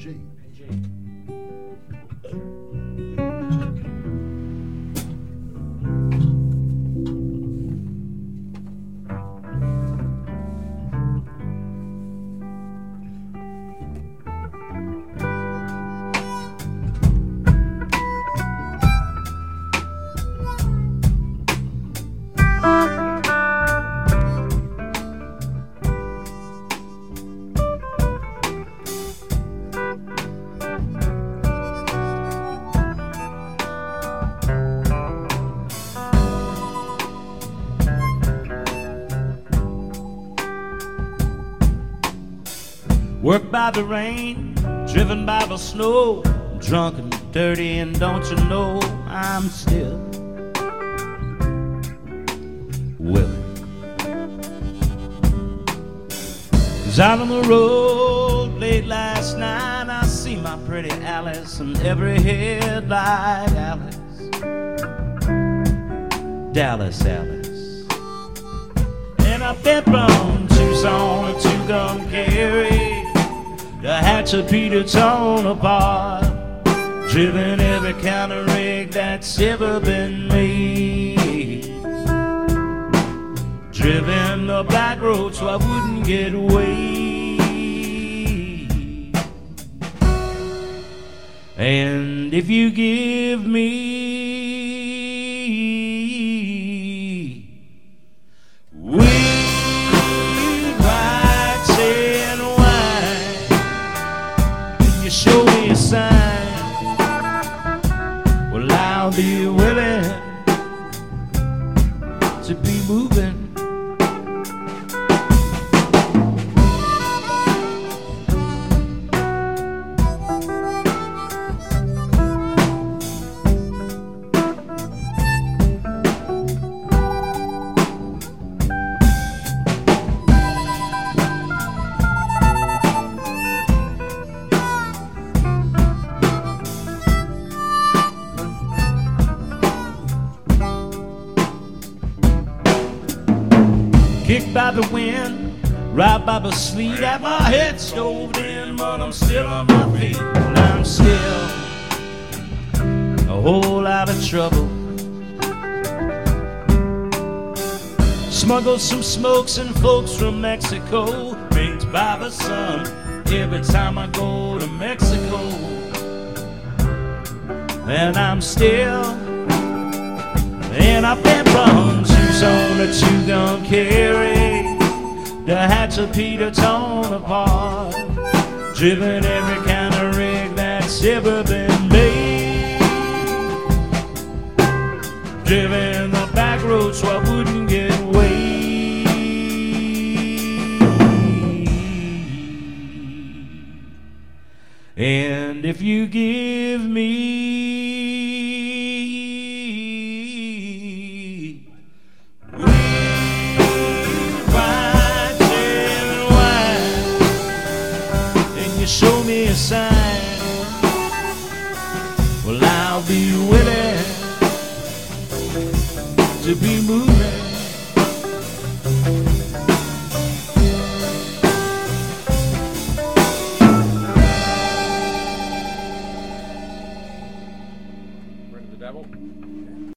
G. Worked by the rain, driven by the snow, drunk and dirty, and don't you know I'm still willing. 'Cause out on the road late last night, I see my pretty Alice, and every head like Alice, Dallas Alice. And I been from Tucson to Tucumcari, the Hatchapeta torn apart, driven every kind of rig that's ever been made, driven the back road so I wouldn't get away. And if you give me show me a sign, well, I'll be willing to be moving. Kicked by the wind, right by the sleet, had my head stoved in, but I'm still on my feet. And I'm still a whole lot of trouble. Smuggled some smokes and folks from Mexico, baked by the sun every time I go to Mexico. And I'm still, and I've been from Tucson to Tucumcari, the Hatchapeta torn apart, driven every kind of rig that's ever been made, driven the back road so I wouldn't get away. And if you give me show me a sign, well, I'll be willing to be moving.